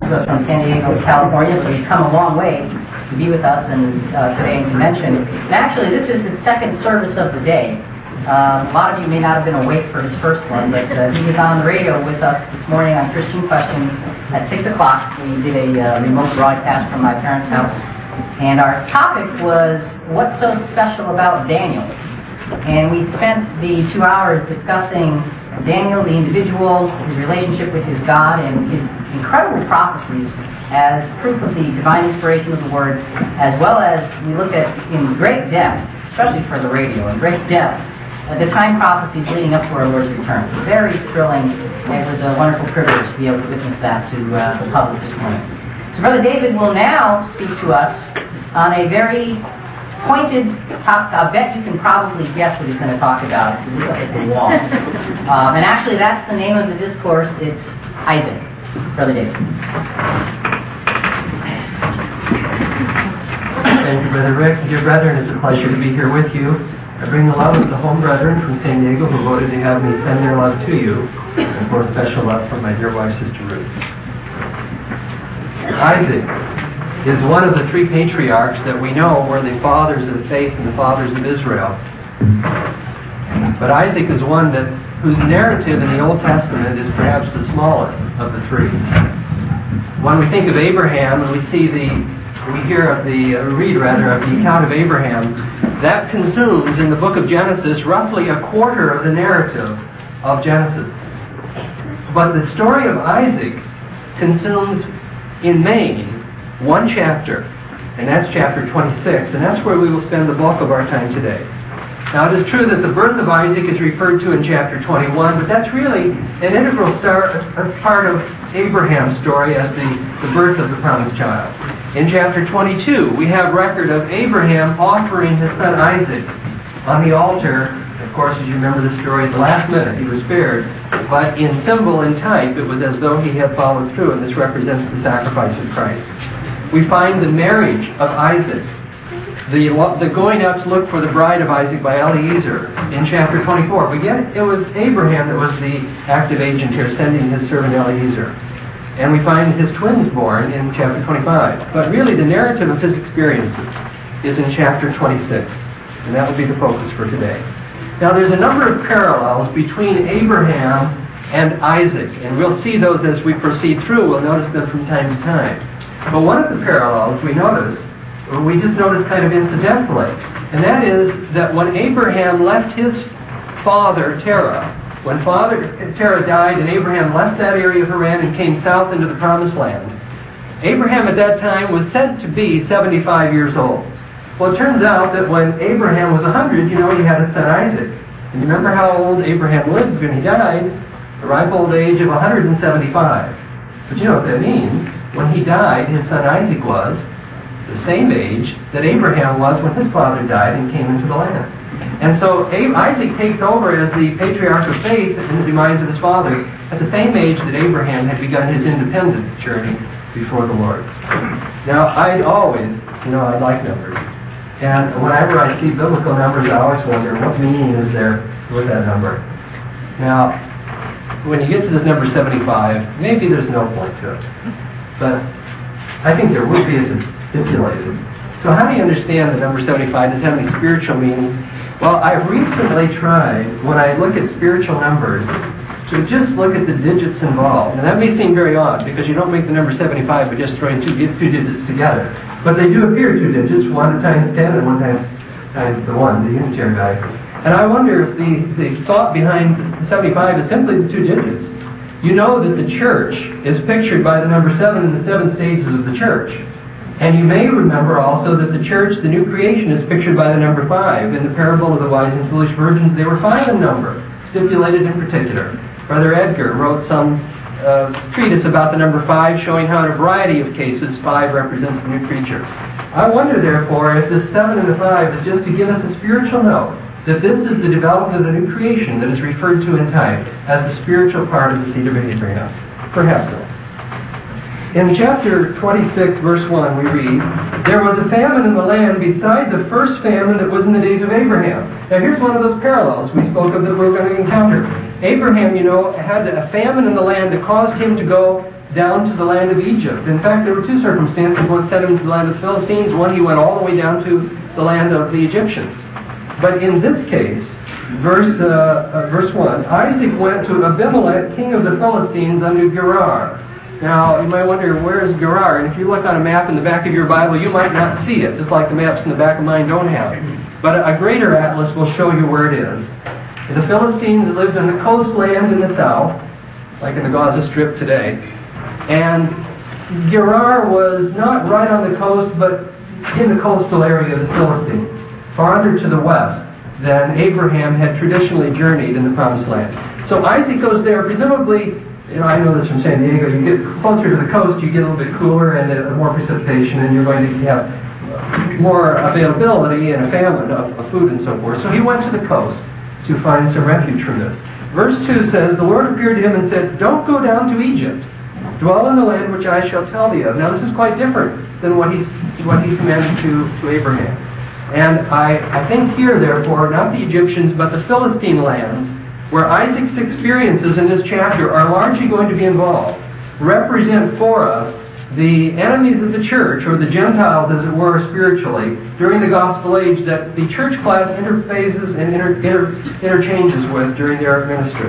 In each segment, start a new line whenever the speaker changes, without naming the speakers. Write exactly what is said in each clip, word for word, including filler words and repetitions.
from San Diego, California, so he's come a long way to be with us and uh, today in convention. And actually, this is his second service of the day. Um, a lot of you may not have been awake for his first one, but uh, he was on the radio with us this morning on Christian Questions at six o'clock. We did a uh, remote broadcast from my parents' house, and our topic was, what's so special about Daniel? And we spent the two hours discussing Daniel, the individual, his relationship with his God, and his incredible prophecies as proof of the divine inspiration of the Word, as well as we looked at in great depth, especially for the radio, in great depth, uh, the time prophecies leading up to our Lord's return. Very thrilling. It was a wonderful privilege to be able to witness that to uh, the public this morning. So Brother David will now speak to us on a very pointed topic. I'll bet you can probably guess what he's going to talk about if you look up at the wall. um, and actually, that's the name of the discourse. It's Isaac. Brother David.
Thank you, Brother Rick. Dear brethren, it's a pleasure to be here with you. I bring the love of the home brethren from San Diego who voted to have me send their love to you, and more special love from my dear wife, Sister Ruth. Isaac is one of the three patriarchs that we know were the fathers of faith and the fathers of Israel. But Isaac is one that whose narrative in the Old Testament is perhaps the smallest of the three. When we think of Abraham and we see the, we hear of the, uh, read rather, of the account of Abraham, that consumes in the book of Genesis roughly a quarter of the narrative of Genesis. But the story of Isaac consumes in main one chapter, and that's chapter twenty-six, and that's where we will spend the bulk of our time today. Now, it is true that the birth of Isaac is referred to in chapter twenty-one, but that's really an integral start, a part of Abraham's story as the, the birth of the promised child. In chapter twenty-two, we have record of Abraham offering his son Isaac on the altar. Of course, as you remember the story, at the last minute he was spared, but in symbol and type, it was as though he had followed through, and this represents the sacrifice of Christ. We find the marriage of Isaac, the, the going out to look for the bride of Isaac by Eliezer in chapter twenty-four. But yet it was Abraham that was the active agent here, sending his servant Eliezer. And we find his twins born in chapter twenty-five. But really the narrative of his experiences is in chapter twenty-six. And that will be the focus for today. Now there's a number of parallels between Abraham and Isaac. And we'll see those as we proceed through. We'll notice them from time to time. But one of the parallels we notice, we just notice kind of incidentally, and that is that when Abraham left his father, Terah, when father Terah died and Abraham left that area of Haran and came south into the Promised Land, Abraham at that time was said to be seventy-five years old. Well, it turns out that when Abraham was one hundred, you know, he had a son Isaac. And you remember how old Abraham lived when he died? The ripe old age of one hundred seventy-five. But you know what that means? When he died, his son Isaac was the same age that Abraham was when his father died and came into the land. And so Isaac takes over as the patriarch of faith in the demise of his father at the same age that Abraham had begun his independent journey before the Lord. Now, I'd always, you know, I like numbers. And whenever I see biblical numbers, I always wonder, what meaning is there with that number? Now, when you get to this number seventy-five, maybe there's no point to it. But I think there would be if it's stipulated. So how do you understand the number seventy-five? Does it have any spiritual meaning? Well, I've recently tried, when I look at spiritual numbers, to just look at the digits involved. And that may seem very odd, because you don't make the number seventy-five by just throwing two, two digits together. But they do appear two digits, one times ten and one times, times the one, the unitary value. And I wonder if the, the thought behind seventy-five is simply the two digits. You know that the church is pictured by the number seven in the seven stages of the church. And you may remember also that the church, the new creation, is pictured by the number five. In the parable of the wise and foolish virgins, they were five in number, stipulated in particular. Brother Edgar wrote some uh, treatise about the number five, showing how in a variety of cases five represents the new creature. I wonder, therefore, if this seven and the five is just to give us a spiritual note that this is the development of the new creation that is referred to in type as the spiritual part of the seed of Abraham. Perhaps so. In chapter twenty-six, verse one, we read, "There was a famine in the land beside the first famine that was in the days of Abraham." Now here's one of those parallels we spoke of that we're going to encounter. Abraham, you know, had a famine in the land that caused him to go down to the land of Egypt. In fact, there were two circumstances. One sent him to the land of the Philistines. One, he went all the way down to the land of the Egyptians. But in this case, verse uh, uh, verse one, Isaac went to Abimelech, king of the Philistines, unto Gerar. Now, you might wonder, where is Gerar? And if you look on a map in the back of your Bible, you might not see it, just like the maps in the back of mine don't have it. But a greater atlas will show you where it is. The Philistines lived in the coastland in the south, like in the Gaza Strip today. And Gerar was not right on the coast, but in the coastal area of the Philistines, farther to the west than Abraham had traditionally journeyed in the Promised Land. So Isaac goes there, presumably, you know, I know this from San Diego, you get closer to the coast, you get a little bit cooler and uh, more precipitation, and you're going to have more availability and a famine of, of food and so forth. So he went to the coast to find some refuge from this. Verse two says, the Lord appeared to him and said, don't go down to Egypt. Dwell in the land which I shall tell thee of. Now this is quite different than what he, what he commanded to, to Abraham. And I, I think here, therefore, not the Egyptians, but the Philistine lands, where Isaac's experiences in this chapter are largely going to be involved, represent for us the enemies of the church, or the Gentiles, as it were, spiritually, during the gospel age that the church class interfaces and inter, inter, interchanges with during their ministry.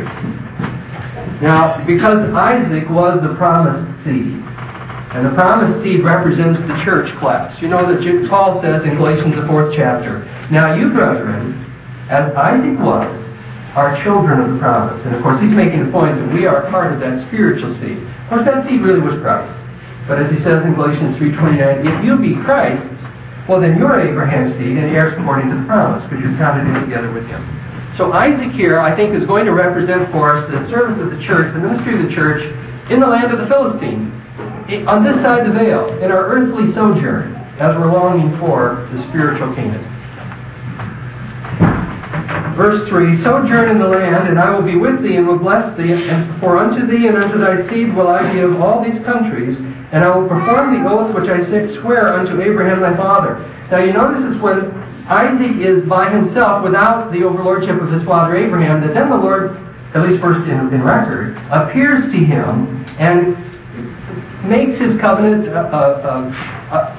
Now, because Isaac was the promised seed, and the promised seed represents the church class. You know that Paul says in Galatians, the fourth chapter, now you, brethren, as Isaac was, are children of the promise. And of course, he's making the point that we are part of that spiritual seed. Of course, that seed really was Christ. But as he says in Galatians three twenty-nine, if you be Christ's, well then you're Abraham's seed and heirs according to the promise, because you're counted in together with him. So Isaac here, I think, is going to represent for us the service of the church, the ministry of the church, in the land of the Philistines, on this side of the veil, in our earthly sojourn, as we're longing for the spiritual kingdom. Verse three, sojourn in the land, and I will be with thee, and will bless thee, and for unto thee and unto thy seed will I give all these countries, and I will perform the oath which I swear unto Abraham thy father. Now you notice it's when Isaac is by himself, without the overlordship of his father Abraham, that then the Lord, at least first in, in record, appears to him and makes his covenant, uh, uh, uh,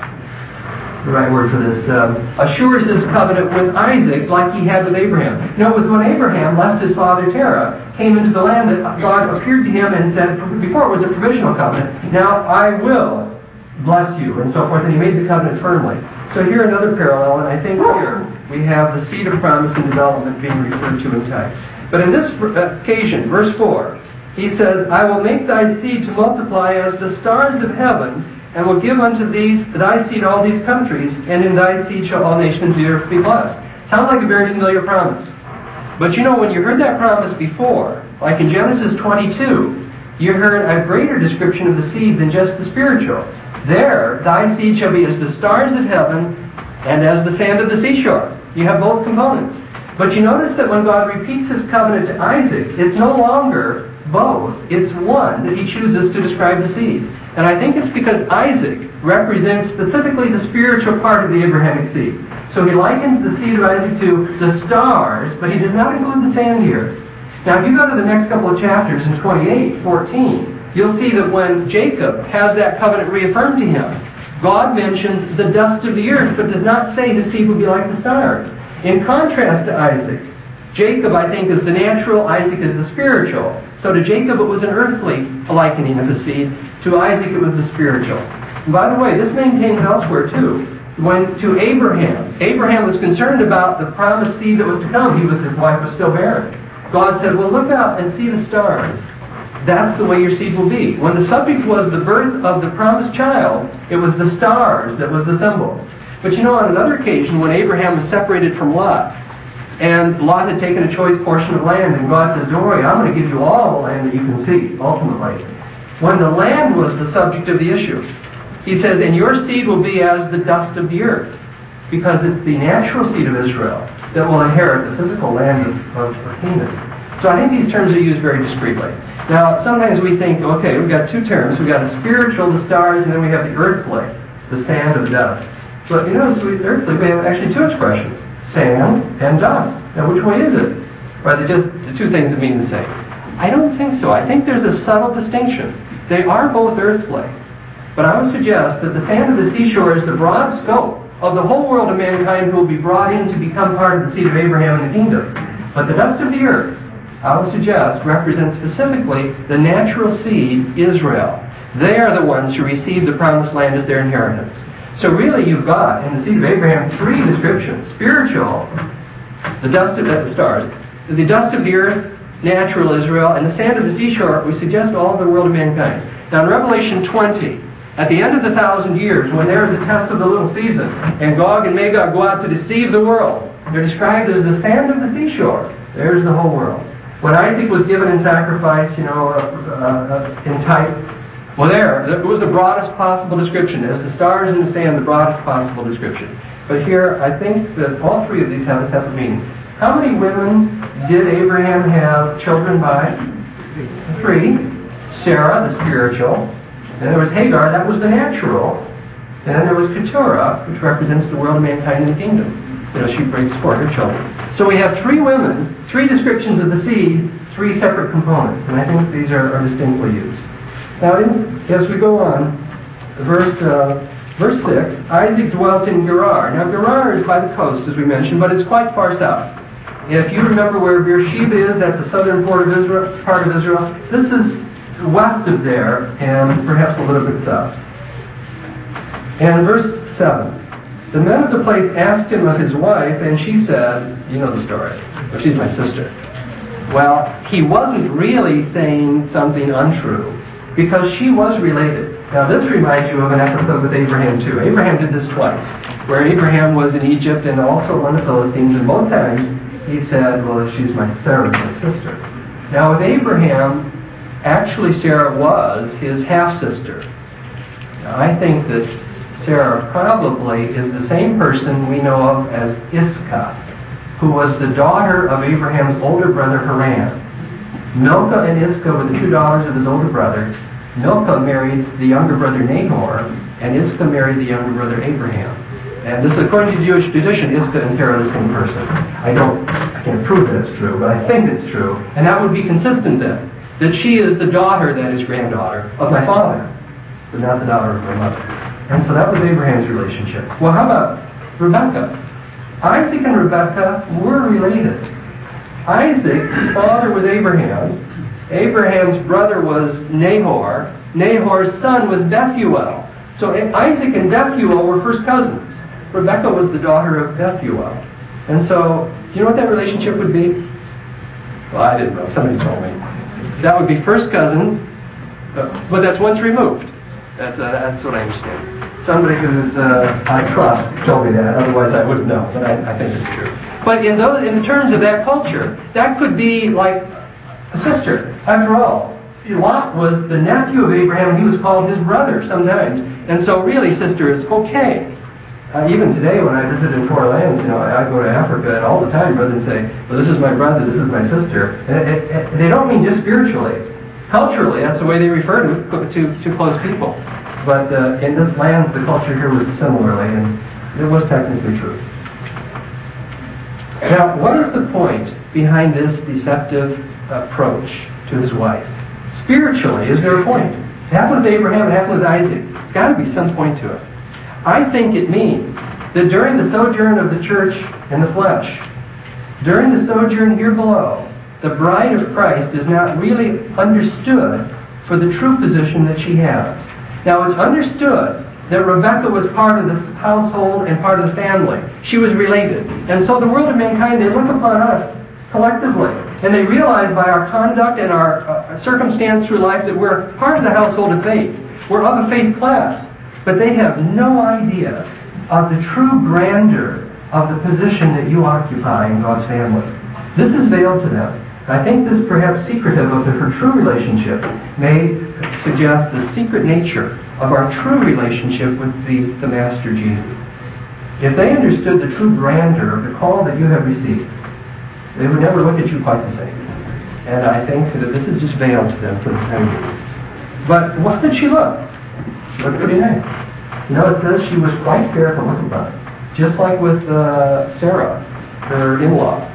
the right word for this, um, assures his covenant with Isaac like he had with Abraham. You know, it was when Abraham left his father Terah, came into the land, that God appeared to him and said, before it was a provisional covenant, now I will bless you, and so forth, and he made the covenant firmly. So here another parallel, and I think here we have the seed of promise and development being referred to in text. But in this occasion, verse four, he says, I will make thy seed to multiply as the stars of heaven, and will give unto these thy seed all these countries, and in thy seed shall all nations of the earth be blessed. Sounds like a very familiar promise. But you know, when you heard that promise before, like in Genesis twenty-two, you heard a greater description of the seed than just the spiritual. There, thy seed shall be as the stars of heaven and as the sand of the seashore. You have both components. But you notice that when God repeats his covenant to Isaac, it's no longer both. It's one that he chooses to describe the seed. And I think it's because Isaac represents specifically the spiritual part of the Abrahamic seed. So he likens the seed of Isaac to the stars, but he does not include the sand here. Now, if you go to the next couple of chapters in twenty-eight, fourteen, you'll see that when Jacob has that covenant reaffirmed to him, God mentions the dust of the earth, but does not say his seed will be like the stars. In contrast to Isaac, Jacob, I think, is the natural, Isaac is the spiritual. So to Jacob, it was an earthly likening of the seed. To Isaac, it was the spiritual. And by the way, this maintains elsewhere, too. When to Abraham, Abraham was concerned about the promised seed that was to come. He was, his wife was still barren. God said, well, look out and see the stars. That's the way your seed will be. When the subject was the birth of the promised child, it was the stars that was the symbol. But you know, on another occasion, when Abraham was separated from Lot, and Lot had taken a choice portion of land, and God says, don't worry, I'm going to give you all the land that you can see, ultimately. When the land was the subject of the issue, he says, and your seed will be as the dust of the earth, because it's the natural seed of Israel that will inherit the physical land of, of Canaan. So I think these terms are used very discreetly. Now, sometimes we think, okay, we've got two terms. We've got the spiritual, the stars, and then we have the earthly, the sand or the dust. But you notice, with earthly, we have actually two expressions, sand and dust. Now, which way is it? Or are they just the two things that mean the same? I don't think so. I think there's a subtle distinction. They are both earthly. But I would suggest that the sand of the seashore is the broad scope of the whole world of mankind who will be brought in to become part of the seed of Abraham in the kingdom. But the dust of the earth, I would suggest, represents specifically the natural seed, Israel. They are the ones who receive the promised land as their inheritance. So really you've got, in the seed of Abraham, three descriptions. Spiritual, the dust of the stars, the dust of the earth, natural Israel, and the sand of the seashore, we suggest all of the world of mankind. Now in Revelation twenty, at the end of the thousand years, when there is a test of the little season, and Gog and Magog go out to deceive the world, they're described as the sand of the seashore. There's the whole world. When Isaac was given in sacrifice, you know, uh, uh, in type, well there, it was the broadest possible description. As the stars in the sand, the broadest possible description. But here, I think that all three of these have a separate meaning. How many women did Abraham have children by? Three. Sarah, the spiritual. Then there was Hagar, that was the natural. And then there was Keturah, which represents the world of mankind in the kingdom. You know, she brings forth her children. So we have three women, three descriptions of the seed, three separate components. And I think these are, are distinctly used. Now, in, as we go on, verse uh, verse six, Isaac dwelt in Gerar. Now, Gerar is by the coast, as we mentioned, but it's quite far south. If you remember where Beersheba is, at the southern part of Israel, part of Israel, this is west of there, and perhaps a little bit south. And verse seven, the men of the place asked him of his wife, and she said, you know the story, well, she's my sister. Well, he wasn't really saying something untrue, because she was related. Now this reminds you of an episode with Abraham too. Abraham did this twice, where Abraham was in Egypt and also among the Philistines, and both times he said, well, she's my Sarah, my sister. Now with Abraham, actually Sarah was his half-sister. Now I think that Sarah probably is the same person we know of as Iscah, who was the daughter of Abraham's older brother Haran. Milcah and Iscah were the two daughters of his older brother. Milcah married the younger brother Nahor, and Iscah married the younger brother Abraham. And this is according to Jewish tradition, Iscah and Sarah are the same person. I don't, I can't prove that it's true, but I think it's true. And that would be consistent then, that she is the daughter, that is granddaughter, of my father, but not the daughter of my mother. And so that was Abraham's relationship. Well, how about Rebekah? Isaac and Rebekah were related. Isaac's father was Abraham. Abraham's brother was Nahor. Nahor's son was Bethuel. So Isaac and Bethuel were first cousins. Rebekah was the daughter of Bethuel. And so, do you know what that relationship would be? Well, I didn't know. Somebody told me. That would be first cousin, but that's once removed. That's, uh, that's what I understand. Somebody who's uh, I trust told me that. Otherwise, I wouldn't know. But I, I think it's true. But in those, in terms of that culture, that could be like a sister. After all, Lot was the nephew of Abraham, and he was called his brother sometimes. And so, really, sister is okay. Uh, even today, when I visit in foreign lands, you know, I, I go to Africa all the time, brother, and say, "Well, this is my brother, this is my sister." And it, it, it, they don't mean just spiritually. Culturally, that's the way they refer to to, to close people. But uh, in this land, the culture here was similarly, and it was technically true. Now, what is the point behind this deceptive approach to his wife? Spiritually, is there a point? It happened with Abraham, it happened with Isaac. There's got to be some point to it. I think it means that during the sojourn of the church in the flesh, during the sojourn here below, the bride of Christ is not really understood for the true position that she has. Now, it's understood that Rebekah was part of the household and part of the family. She was related. And so the world of mankind, they look upon us collectively, and they realize by our conduct and our uh, circumstance through life that we're part of the household of faith. We're of a faith class. But they have no idea of the true grandeur of the position that you occupy in God's family. This is veiled to them. I think this, perhaps secretive of the, her true relationship, may suggest the secret nature of our true relationship with the, the Master Jesus. If they understood the true grandeur of the call that you have received, they would never look at you quite the same. And I think that this is just veiled to them for the time being. But what did she look? She looked pretty nice. You know, it says she was quite fair to look upon. Just like with uh, Sarah, her in-law.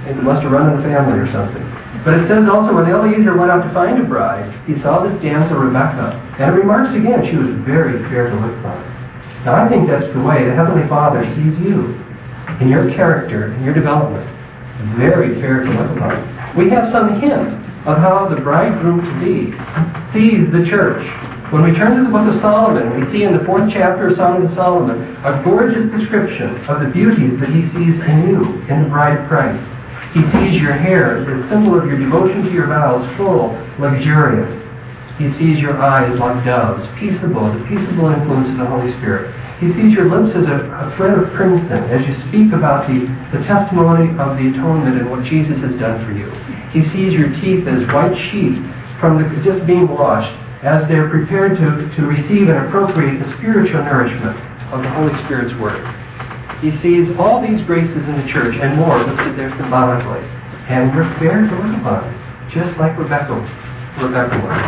It must have run in the family or something. But it says also when Eliezer went out to find a bride, he saw this damsel Rebekah. And it remarks again, she was very fair to look upon. Now I think that's the way the Heavenly Father sees you, in your character, in your development. Very fair to look upon. We have some hint of how the bridegroom to be sees the church. When we turn to the book of Solomon, we see in the fourth chapter of Song of Solomon a gorgeous description of the beauties that he sees in you, in the bride of Christ. He sees your hair, the symbol of your devotion to your vows, full, luxuriant. He sees your eyes like doves, peaceable, the peaceable influence of the Holy Spirit. He sees your lips as a, a thread of crimson as you speak about the, the testimony of the atonement and what Jesus has done for you. He sees your teeth as white sheep from the, just being washed, as they're prepared to, to receive and appropriate the spiritual nourishment of the Holy Spirit's Word. He sees all these graces in the church and more listed there symbolically. And you're fair to look upon, just like Rebekah, Rebekah was.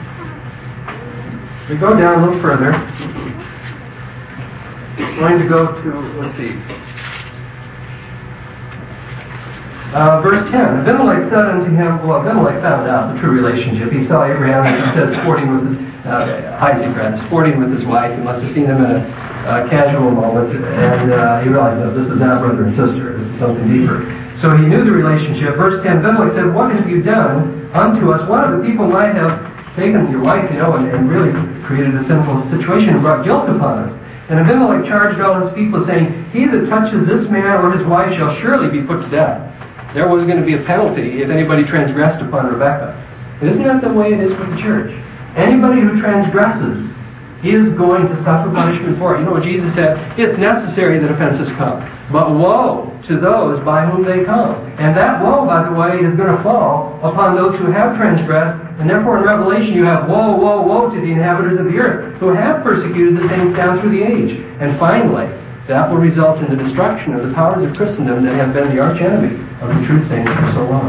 We go down a little further. We're going to go to, let's see, Uh, verse ten, Abimelech said unto him, well, Abimelech found out the true relationship. He saw Abraham, as he says, sporting with his, uh, Isaac, rather, sporting with his wife. He must have seen them in a uh, casual moment, and uh, he realized, no, this is not brother and sister. This is something deeper. So he knew the relationship. Verse ten, Abimelech said, what have you done unto us? One of the people might have taken your wife, you know, and, and really created a sinful situation and brought guilt upon us. And Abimelech charged all his people, saying, he that touches this man or his wife shall surely be put to death. There was going to be a penalty if anybody transgressed upon Rebekah. Isn't that the way it is with the church? Anybody who transgresses is going to suffer punishment for it. You know what Jesus said? It's necessary that offenses come. But woe to those by whom they come. And that woe, by the way, is going to fall upon those who have transgressed. And therefore in Revelation you have woe, woe, woe to the inhabitants of the earth who have persecuted the saints down through the age. And finally, that will result in the destruction of the powers of Christendom that have been the archenemy of the true saints for so long.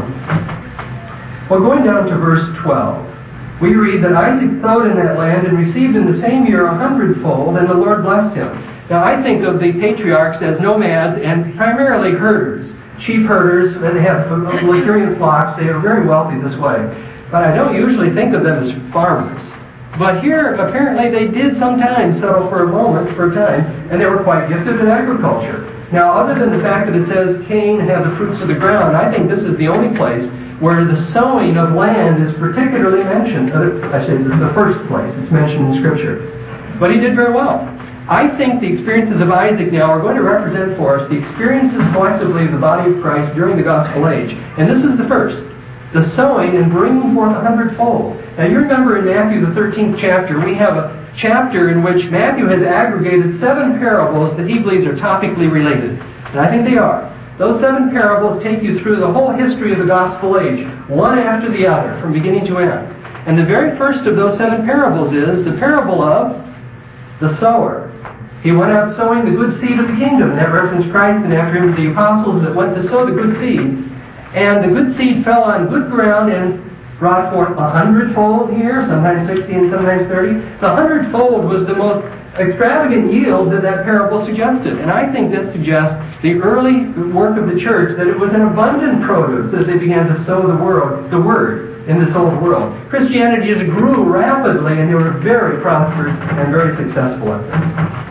Well, going down to verse twelve, we read that Isaac sowed in that land and received in the same year a hundredfold, and the Lord blessed him. Now, I think of the patriarchs as nomads and primarily herders, sheep herders. They have luxuriant flocks. They are very wealthy this way. But I don't usually think of them as farmers. But here, apparently, they did sometimes settle for a moment, for a time, and they were quite gifted in agriculture. Now, other than the fact that it says Cain had the fruits of the ground, I think this is the only place where the sowing of land is particularly mentioned. I say the first place it's mentioned in Scripture. But he did very well. I think the experiences of Isaac now are going to represent for us the experiences collectively of the body of Christ during the gospel age. And this is the first. The sowing and bringing forth a hundredfold. Now you remember in Matthew the thirteenth chapter, we have a chapter in which Matthew has aggregated seven parables that he believes are topically related. And I think they are. Those seven parables take you through the whole history of the gospel age, one after the other, from beginning to end. And the very first of those seven parables is the parable of the sower. He went out sowing the good seed of the kingdom. That represents Christ, and after him the apostles that went to sow the good seed. And the good seed fell on good ground and brought forth a hundredfold here, sometimes sixty and sometimes thirty. The hundredfold was the most extravagant yield that that parable suggested. And I think that suggests the early work of the church, that it was an abundant produce as they began to sow the word, the word in this old world. Christianity just grew rapidly, and they were very prosperous and very successful at this.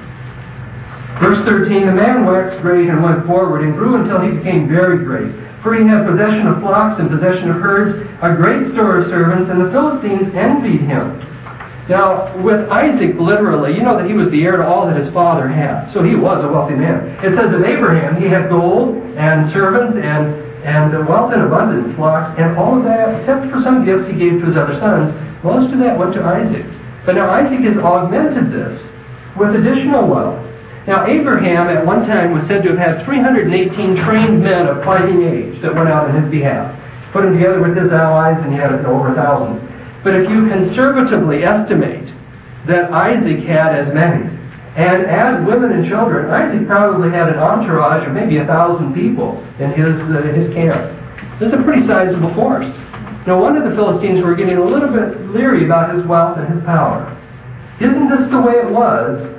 Verse thirteen, the man waxed great and went forward and grew until he became very great. For he had possession of flocks and possession of herds, a great store of servants, and the Philistines envied him. Now, with Isaac, literally, you know that he was the heir to all that his father had. So he was a wealthy man. It says of Abraham, he had gold and servants and, and wealth in abundance, flocks, and all of that, except for some gifts he gave to his other sons, most of that went to Isaac. But now Isaac has augmented this with additional wealth. Now, Abraham at one time was said to have had three hundred eighteen trained men of fighting age that went out on his behalf. Put them together with his allies, and he had over a thousand. But if you conservatively estimate that Isaac had as many, and add women and children, Isaac probably had an entourage of maybe a thousand people in his uh, his camp. This is a pretty sizable force. No wonder the Philistines were getting a little bit leery about his wealth and his power. Isn't this the way it was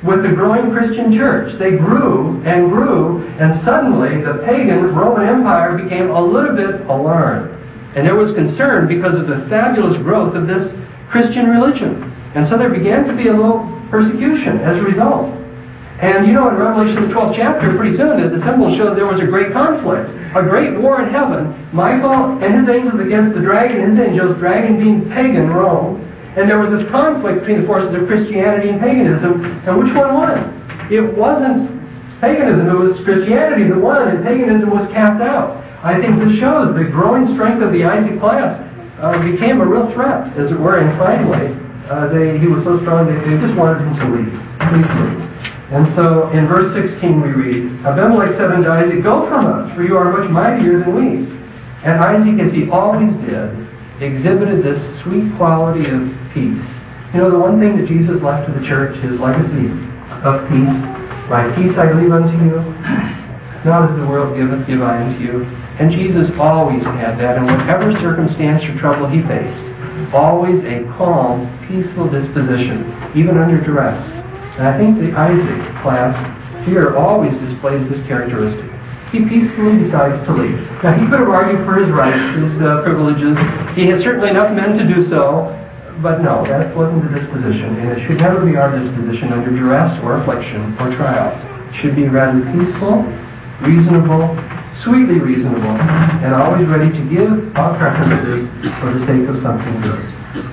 with the growing Christian church. They grew and grew, and suddenly the pagan Roman Empire became a little bit alarmed. And there was concern because of the fabulous growth of this Christian religion. And so there began to be a little persecution as a result. And you know, in Revelation the twelfth chapter, pretty soon the symbols showed there was a great conflict, a great war in heaven, Michael and his angels against the dragon and his angels, dragon being pagan Rome. And there was this conflict between the forces of Christianity and paganism, and which one won? It wasn't paganism, it was Christianity that won, and paganism was cast out. I think this shows the growing strength of the Isaac class uh, became a real threat, as it were, and finally, uh, they, he was so strong they, they just wanted him to leave. Please leave. And so in verse sixteen we read, Abimelech said unto Isaac, Go from us, for you are much mightier than we. And Isaac, as he always did, exhibited this sweet quality of peace. You know, the one thing that Jesus left to the church, his legacy of peace, my peace I leave unto you, not as the world giveth, give I unto you. And Jesus always had that in whatever circumstance or trouble he faced. Always a calm, peaceful disposition, even under duress. And I think the Isaac class here always displays this characteristic. He peacefully decides to leave. Now, he could have argued for his rights, his uh, privileges. He had certainly enough men to do so. But no, that wasn't the disposition. And it should never be our disposition under duress or affliction or trial. It should be rather peaceful, reasonable, sweetly reasonable, and always ready to give our preferences for the sake of something good.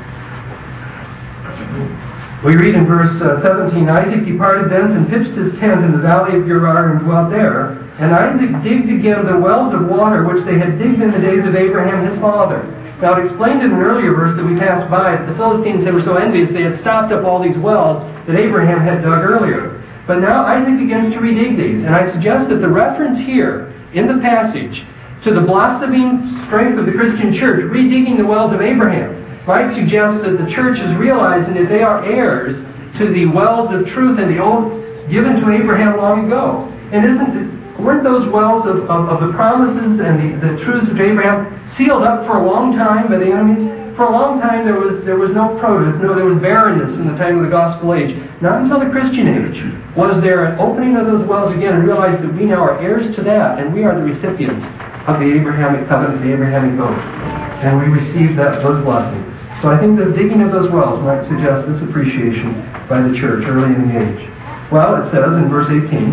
We read in verse uh, seventeen, Isaac departed thence and pitched his tent in the valley of Gerar and dwelt there. And Isaac digged again the wells of water which they had digged in the days of Abraham his father. Now it explained in an earlier verse that we passed by that the Philistines were so envious they had stopped up all these wells that Abraham had dug earlier. But now Isaac begins to redig these. And I suggest that the reference here in the passage to the blossoming strength of the Christian church, redigging the wells of Abraham, might suggest that the church is realizing that they are heirs to the wells of truth and the oath given to Abraham long ago. And isn't it, weren't those wells of, of, of the promises and the, the truths of Abraham sealed up for a long time by the enemies? For a long time there was there was no produce, no, there was barrenness in the time of the gospel age. Not until the Christian age was there an opening of those wells again and realized that we now are heirs to that and we are the recipients of the Abrahamic covenant, the Abrahamic oath. And we receive that those blessings. So I think the digging of those wells might suggest this appreciation by the church early in the age. Well, it says in verse eighteen,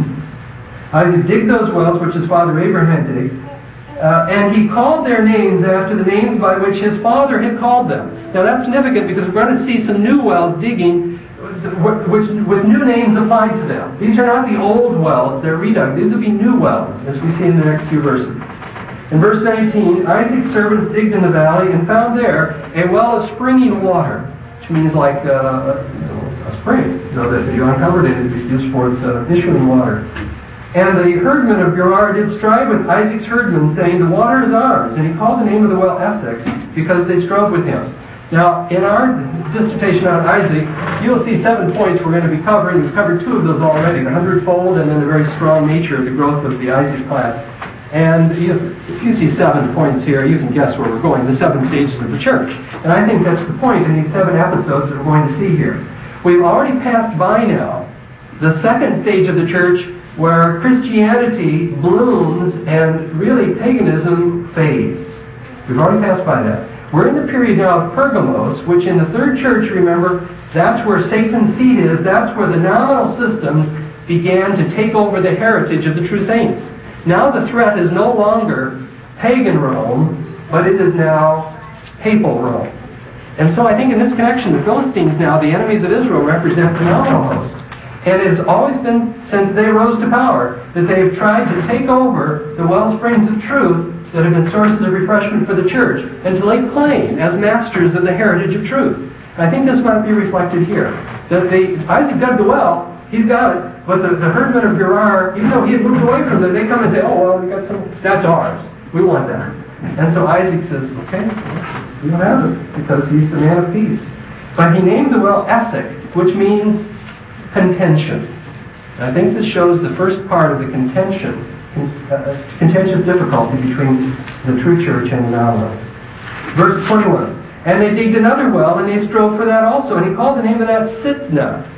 Isaac digged those wells which his father Abraham digged, uh, and he called their names after the names by which his father had called them. Now that's significant because we're going to see some new wells digging which, with new names applied to them. These are not the old wells, they're redug. These will be new wells, as we see in the next few verses. In verse nineteen, Isaac's servants digged in the valley and found there a well of springing water, which means like uh, a spring, you know, that you uncovered it, it's used for uh, issuing water. And the herdmen of Gerar did strive with Isaac's herdmen, saying, The water is ours. And he called the name of the well Esek, because they strove with him. Now, in our dissertation on Isaac, you'll see seven points we're going to be covering. We've covered two of those already, the hundredfold and then the very strong nature of the growth of the Isaac class. And you, if you see seven points here, you can guess where we're going, the seven stages of the church. And I think that's the point in these seven episodes that we're going to see here. We've already passed by now the second stage of the church where Christianity blooms and really paganism fades. We've already passed by that. We're in the period now of Pergamos, which in the third church, remember, that's where Satan's seat is. That's where the nominal systems began to take over the heritage of the true saints. Now the threat is no longer pagan Rome, but it is now papal Rome. And so I think in this connection, the Philistines now, the enemies of Israel, represent the nominal host. And it has always been, since they rose to power, that they have tried to take over the well springs of truth that have been sources of refreshment for the church, and to lay claim as masters of the heritage of truth. And I think this might be reflected here. That they, Isaac dug the well, he's got it, but the, the herdmen of Gerar, even though he had moved away from them, they come and say, oh, well, we got some, that's ours. We want that. And so Isaac says, okay, you don't have it, because he's the man of peace. But he named the well Esek, which means contention. And I think this shows the first part of the contention, uh, contentious difficulty between the true church and the nominal. Verse twenty-one, and they digged another well, and they strove for that also. And he called the name of that Sitnah.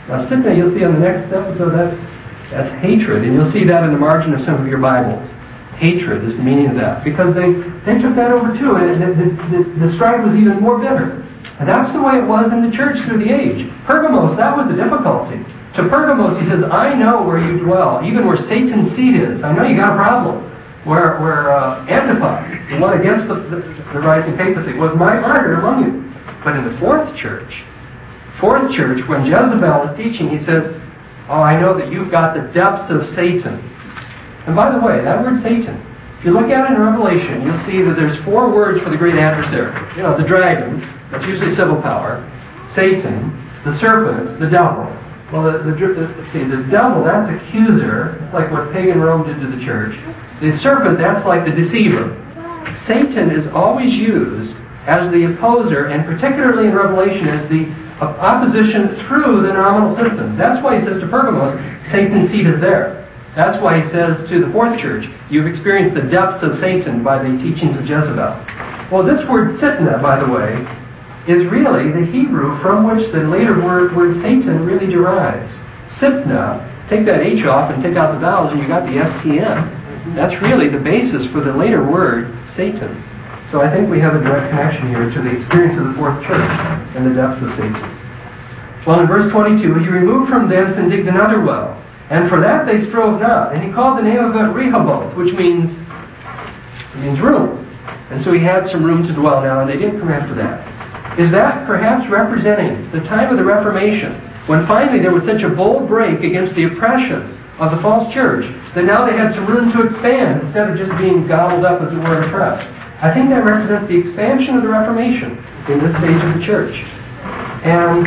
Now, Sitna, you'll see on the next episode, that's, that's hatred. And you'll see that in the margin of some of your Bibles. Hatred is the meaning of that. Because they, they took that over too, and the, the, the, the strife was even more bitter. And that's the way it was in the church through the age. Pergamos, that was the difficulty. To Pergamos, he says, I know where you dwell, even where Satan's seat is. I know you got a problem. Where, where uh, Antipas, the one against the, the, the rising papacy, was my martyr among you. But in the fourth church, fourth church, when Jezebel is teaching, he says, oh, I know that you've got the depths of Satan. And by the way, that word Satan, if you look at it in Revelation, you'll see that there's four words for the great adversary. You know, the dragon, that's usually civil power, Satan, the serpent, the devil. Well, the, the, the, see, the devil, that's accuser. It's like what pagan Rome did to the church. The serpent, that's like the deceiver. Satan is always used as the opposer, and particularly in Revelation as the opposition through the nominal systems. That's why he says to Pergamos, Satan's seat is there. That's why he says to the fourth church, you've experienced the depths of Satan by the teachings of Jezebel. Well, this word Sitna, by the way, is really the Hebrew from which the later word, word Satan really derives. Sitna, take that H off and take out the vowels and you got the S T N. That's really the basis for the later word Satan. So I think we have a direct connection here to the experience of the fourth church and the depths of Satan. Well, in verse twenty-two, he removed from thence and digged another well, and for that they strove not. And he called the name of it Rehoboth, which means, it means room. And so he had some room to dwell now, and they didn't come after that. Is that perhaps representing the time of the Reformation, when finally there was such a bold break against the oppression of the false church, that now they had some room to expand instead of just being gobbled up, as it were, and oppressed? I think that represents the expansion of the Reformation in this stage of the church. And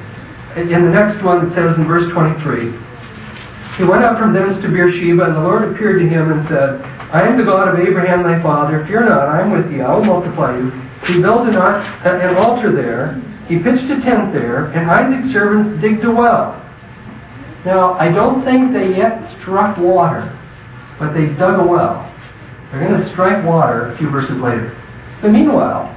in the next one, it says in verse twenty-three, he went up from thence to Beersheba, and the Lord appeared to him and said, I am the God of Abraham thy father. Fear not, I am with thee. I will multiply you. He built an, an altar there. He pitched a tent there, and Isaac's servants digged a well. Now, I don't think they yet struck water, but they dug a well. They're going to strike water a few verses later. But meanwhile,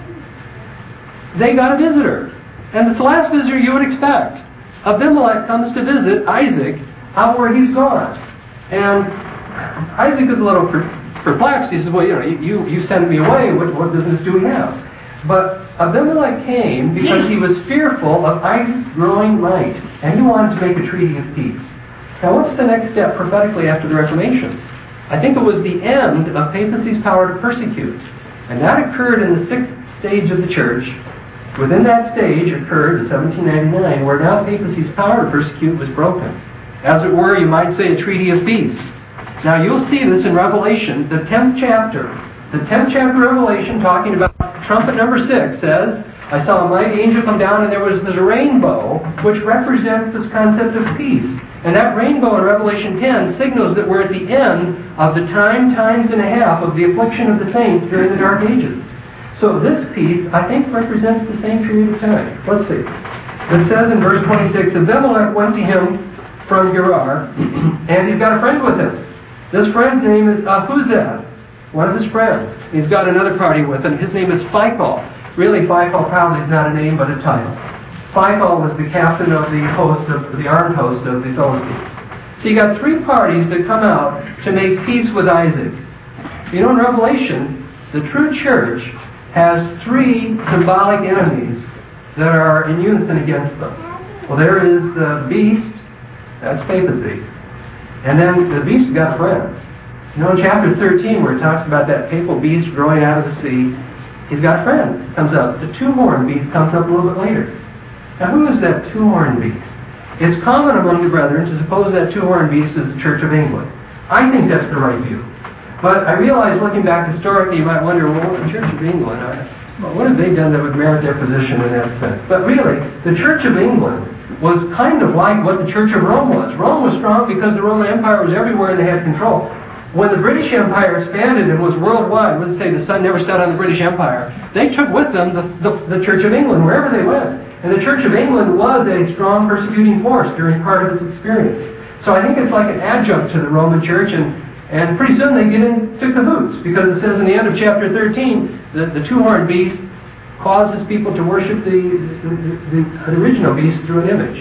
they got a visitor. And it's the last visitor you would expect. Abimelech comes to visit Isaac out where he's gone. And Isaac is a little perplexed. He says, well, you know, you, you sent me away. What, what business do we have? But Abimelech came because he was fearful of Isaac's growing might. And he wanted to make a treaty of peace. Now, what's the next step prophetically after the Reformation? I think it was the end of papacy's power to persecute. And that occurred in the sixth stage of the church. Within that stage occurred in seventeen ninety-nine, where now papacy's power to persecute was broken. As it were, you might say, a treaty of peace. Now you'll see this in Revelation, the tenth chapter. The tenth chapter of Revelation, talking about trumpet number six, says, I saw a mighty angel come down, and there was this rainbow, which represents this concept of peace. And that rainbow in Revelation ten signals that we're at the end of the time, times and a half of the affliction of the saints during the Dark Ages. So this piece, I think, represents the same period of time. Let's see. It says in verse twenty-six, Abimelech went to him from Gerar, and he's got a friend with him. This friend's name is Ahuzah, one of his friends. He's got another party with him. His name is Phicol. Really, Phicol probably is not a name, but a title. Phicol was the captain of the host of the armed host of the Philistines. So you got three parties that come out to make peace with Isaac. You know, in Revelation, the true church has three symbolic enemies that are in unison against them. Well, there is the beast, that's papacy. And then the beast's got a friend. You know, in chapter thirteen, where it talks about that papal beast growing out of the sea, he's got a friend. Comes up. The two-horned beast comes up a little bit later. Now, who is that two-horned beast? It's common among the brethren to suppose that two-horned beast is the Church of England. I think that's the right view. But I realize, looking back historically, you might wonder, well, the Church of England, I, well, what have they done that would merit their position in that sense? But really, the Church of England was kind of like what the Church of Rome was. Rome was strong because the Roman Empire was everywhere and they had control. When the British Empire expanded and was worldwide, let's say the sun never set on the British Empire, they took with them the, the, the Church of England wherever they went. And the Church of England was a strong persecuting force during part of its experience. So I think it's like an adjunct to the Roman Church, and, and pretty soon they get into cahoots, because it says in the end of chapter thirteen, that the two-horned beast causes people to worship the, the, the, the original beast through an image.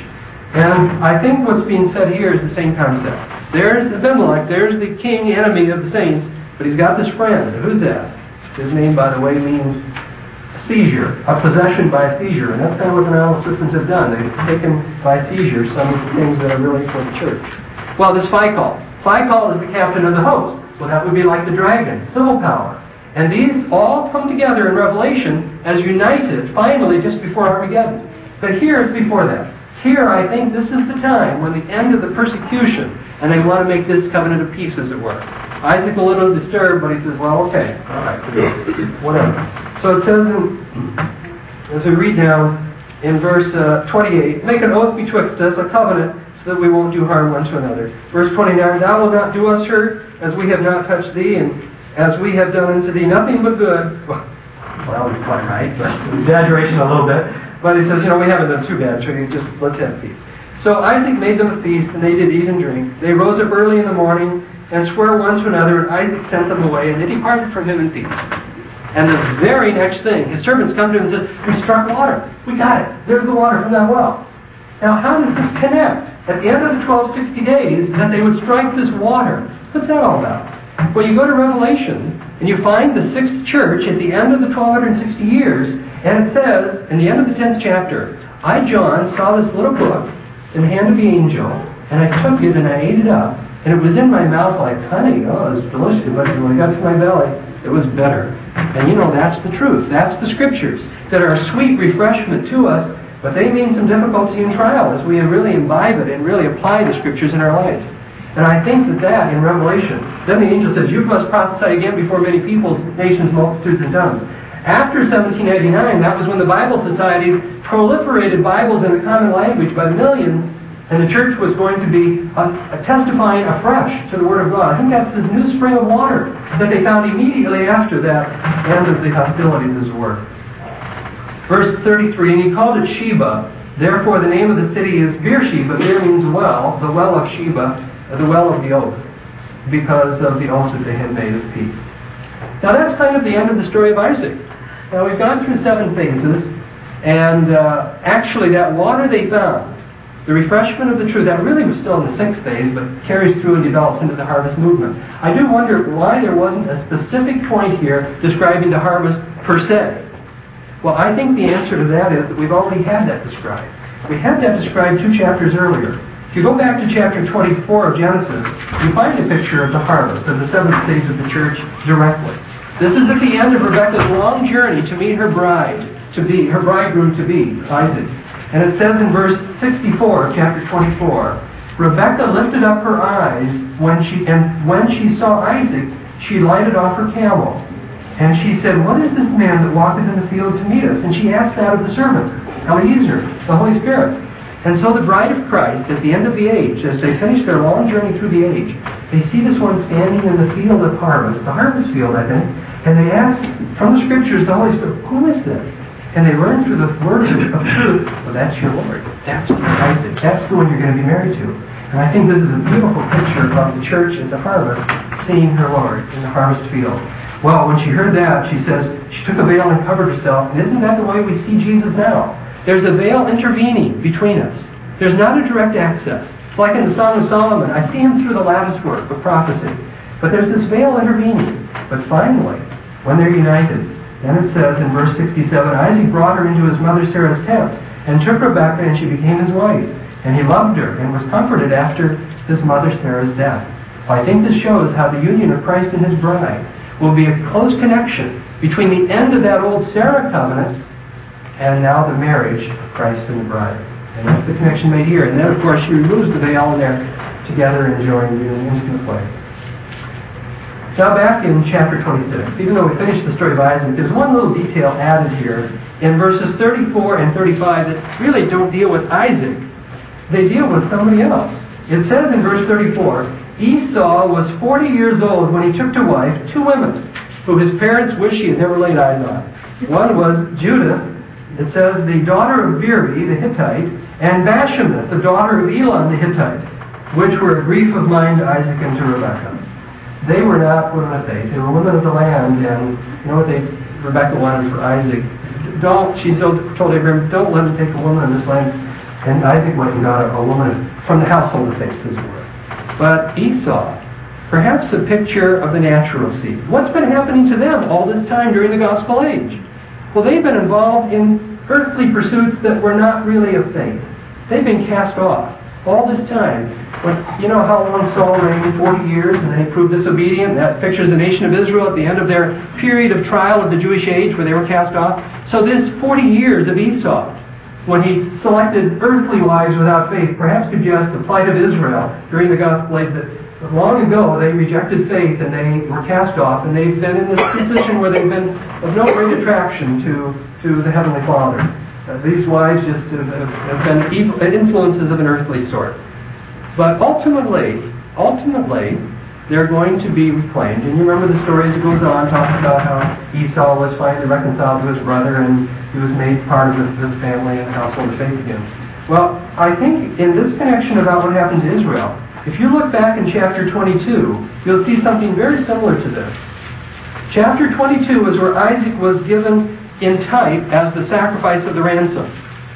And I think what's being said here is the same concept. There's Abimelech, there's the king, enemy of the saints, but he's got this friend. Who's that? His name, by the way, means seizure, a possession by a seizure. And that's kind of what the Nile systems have done. They've taken by seizure some of the things that are really for the church. Well, this Phicol. Phicol is the captain of the host. Well, that would be like the dragon, civil power. And these all come together in Revelation as united, finally, just before Armageddon. But here it's before that. Here, I think this is the time when the end of the persecution, and they want to make this covenant of peace, as it were. Isaac a little disturbed, but he says, well, okay, all right, whatever. So it says, in, as we read down in verse uh, twenty-eight, make an oath betwixt us, a covenant, so that we won't do harm one to another. Verse twenty-nine, thou wilt not do us hurt, as we have not touched thee, and as we have done unto thee nothing but good. Well, he's quite right, but exaggeration a little bit. But he says, you know, we haven't done too bad, so you just, let's have peace. So Isaac made them a feast, and they did eat and drink. They rose up early in the morning, and swore one to another, and Isaac sent them away, and they departed from him in peace. And the very next thing, his servants come to him and says, we struck water. We got it. There's the water from that well. Now, how does this connect? At the end of the twelve sixty days, that they would strike this water. What's that all about? Well, you go to Revelation, and you find the sixth church at the end of the twelve sixty years, and it says, in the end of the tenth chapter, I, John, saw this little book in the hand of the angel, and I took it and I ate it up, and it was in my mouth like honey. Oh, it was delicious, but when it got to my belly, it was bitter. And you know, that's the truth. That's the Scriptures that are a sweet refreshment to us, but they mean some difficulty and trial as we really imbibe it and really apply the Scriptures in our life. And I think that that, in Revelation, then the angel says, you must prophesy again before many peoples, nations, multitudes, and tongues. After seventeen eighty-nine, that was when the Bible societies proliferated Bibles in the common language by millions, and the church was going to be uh, testifying afresh to the Word of God. I think that's this new spring of water that they found immediately after that end of the hostilities, as it were. Verse thirty-three, and he called it Sheba. Therefore the name of the city is Beersheba. Beer means well, the well of Sheba, the well of the oath, because of the oath that they had made of peace. Now that's kind of the end of the story of Isaac. Now we've gone through seven phases, and uh, actually that water they found, the refreshment of the truth, that really was still in the sixth phase, but carries through and develops into the harvest movement. I do wonder why there wasn't a specific point here describing the harvest per se. Well, I think the answer to that is that we've already had that described. We had that described two chapters earlier. If you go back to chapter twenty-four of Genesis, you find a picture of the harvest, of the seventh stage of the church directly. This is at the end of Rebekah's long journey to meet her bride, to be her bridegroom to be, Isaac. And it says in verse sixty-four of chapter twenty-four, Rebekah lifted up her eyes when she and when she saw Isaac, she lighted off her camel. And she said, what is this man that walketh in the field to meet us? And she asked that of the servant, Eliezer, the Holy Spirit. And so the bride of Christ, at the end of the age, as they finish their long journey through the age, they see this one standing in the field of harvest, the harvest field, I think, and they ask from the Scriptures, the Holy Spirit, who is this? And they learn through the word of truth, well, that's your Lord. That's Isaac. That's the one you're going to be married to. And I think this is a beautiful picture of the church at the harvest, seeing her Lord in the harvest field. Well, when she heard that, she says, she took a veil and covered herself. And isn't that the way we see Jesus now? There's a veil intervening between us. There's not a direct access. Like in the Song of Solomon, I see him through the lattice work of prophecy. But there's this veil intervening. But finally, when they're united, then it says in verse sixty-seven, Isaac brought her into his mother Sarah's tent, and took Rebekah, and she became his wife. And he loved her, and was comforted after his mother Sarah's death. Well, I think this shows how the union of Christ and his bride will be a close connection between the end of that old Sarah covenant and now the marriage of Christ and the bride. And that's the connection made here. And then, of course, she removes the veil, and they're together enjoying in an intimate way. Now back in chapter twenty-six, even though we finished the story of Isaac, there's one little detail added here in verses thirty-four and thirty-five that really don't deal with Isaac. They deal with somebody else. It says in verse thirty-four, Esau was forty years old when he took to wife two women who his parents wished he had never laid eyes on. One was Judah, it says, the daughter of Beeri, the Hittite, and Bashemath, the daughter of Elon, the Hittite, which were a grief of mind to Isaac and to Rebekah. They were not women of faith. They were women of the land, and you know what they Rebekah wanted for Isaac? Don't, she still told Abraham, don't let him take a woman in this land. And Isaac went and got a, a woman from the household of faith, as it were. But Esau, perhaps a picture of the natural seed. What's been happening to them all this time during the gospel age? Well, they've been involved in earthly pursuits that were not really of faith. They've been cast off all this time. But you know how long Saul reigned? forty years, and then he proved disobedient. That pictures the nation of Israel at the end of their period of trial of the Jewish age where they were cast off. So this forty years of Esau, when he selected earthly wives without faith, perhaps suggests the plight of Israel during the gospel age, that long ago they rejected faith and they were cast off, and they've been in this position where they've been of no great attraction to, to the Heavenly Father. Uh, these wives just have, have, have been evil, influences of an earthly sort. But ultimately, ultimately, they're going to be reclaimed. And you remember the story as it goes on, talks about how Esau was finally reconciled to his brother and he was made part of the, the family and the household of faith again. Well, I think in this connection about what happened to Israel, if you look back in chapter twenty-two, you'll see something very similar to this. Chapter twenty-two is where Isaac was given in type as the sacrifice of the ransom.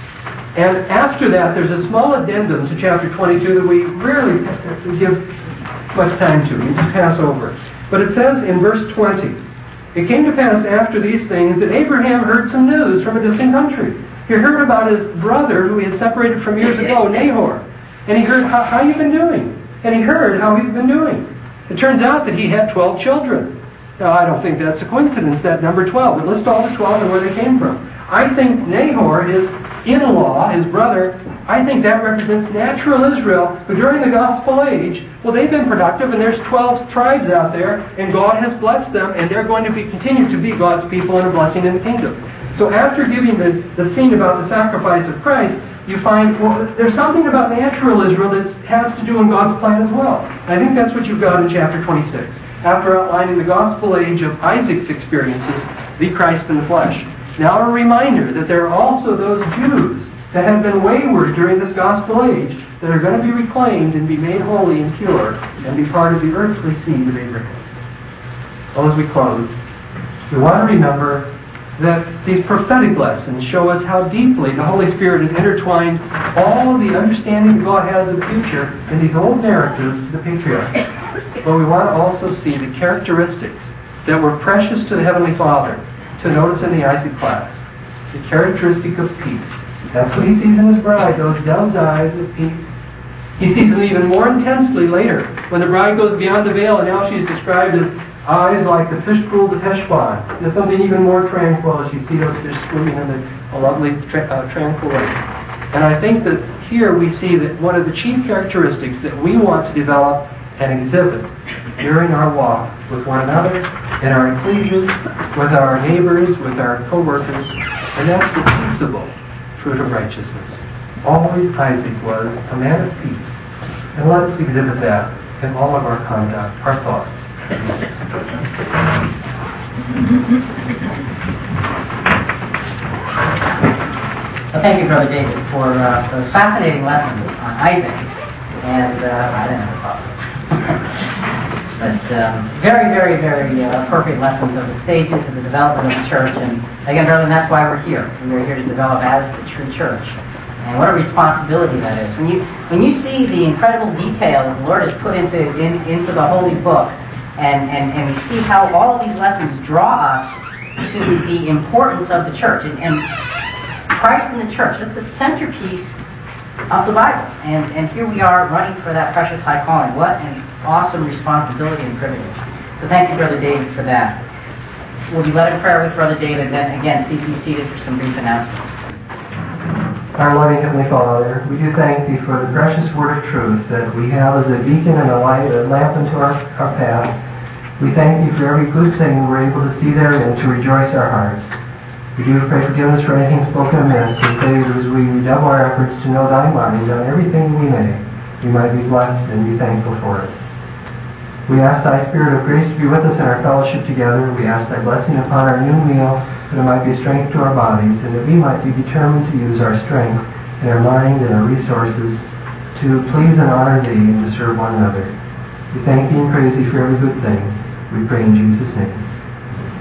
And after that, there's a small addendum to chapter twenty-two that we rarely t- give much time to. We just pass over. But it says in verse twenty, "It came to pass after these things that Abraham heard some news from a distant country. He heard about his brother who he had separated from years ago, Nahor. And he heard how, how you've been doing. And he heard how he's been doing. It turns out that he had twelve children. Now, I don't think that's a coincidence, that number twelve. But list all the twelve and where they came from. I think Nahor, his in-law, his brother, I think that represents natural Israel, who during the gospel age, well, they've been productive, and there's twelve tribes out there, and God has blessed them, and they're going to be continue to be God's people and a blessing in the kingdom. So after giving the, the scene about the sacrifice of Christ, you find, well, there's something about natural Israel that has to do in God's plan as well. I think that's what you've got in chapter twenty-six. After outlining the gospel age of Isaac's experiences, the Christ in the flesh. Now a reminder that there are also those Jews that have been wayward during this gospel age that are going to be reclaimed and be made holy and pure and be part of the earthly seed of Abraham. Well, as we close, we want to remember that these prophetic lessons show us how deeply the Holy Spirit has intertwined all the understanding that God has of the future in these old narratives to the patriarchs. But we want to also see the characteristics that were precious to the Heavenly Father to notice in the Isaac class. The characteristic of peace. That's what he sees in his bride, those dove's eyes of peace. He sees them even more intensely later when the bride goes beyond the veil and now she's described as eyes like the fish pools of Heshbon. There's something even more tranquil as you see those fish swimming in the, a lovely tra- uh, tranquil lake. And I think that here we see that one of the chief characteristics that we want to develop and exhibit during our walk with one another, in our ecclesias, with our neighbors, with our co-workers, and that's the peaceable fruit of righteousness. Always Isaac was a man of peace. And let us exhibit that in all of our conduct, our thoughts.
Well, thank you, Brother David, for uh, those fascinating lessons on Isaac. And uh, I didn't have a problem. But um, very, very, very uh, appropriate lessons of the stages of the development of the church. And again, brother, that's why we're here. We're here to develop as the true church. And what a responsibility that is. When you when you see the incredible detail that the Lord has put into in, into the Holy Book, and, and, and we see how all of these lessons draw us to the importance of the church. And, and Christ in the church, that's the centerpiece of the Bible. And, and here we are running for that precious high calling. What an awesome responsibility and privilege. So thank you, Brother David, for that. We'll be led in prayer with Brother David. Then again, please be seated for some brief announcements.
Our loving Heavenly Father, we do thank Thee for the precious word of truth that we have as a beacon and a light, a lamp unto our, our path. We thank Thee for every good thing we're able to see therein to rejoice our hearts. We do pray forgiveness for anything spoken amiss. We pray that as we redouble our efforts to know Thy mind on everything we may, we might be blessed and be thankful for it. We ask Thy Spirit of grace to be with us in our fellowship together. We ask Thy blessing upon our noon meal, that it might be strength to our bodies, and that we might be determined to use our strength and our mind and our resources to please and honor Thee and to serve one another. We thank Thee and praise Thee for every good thing. We pray in Jesus' name.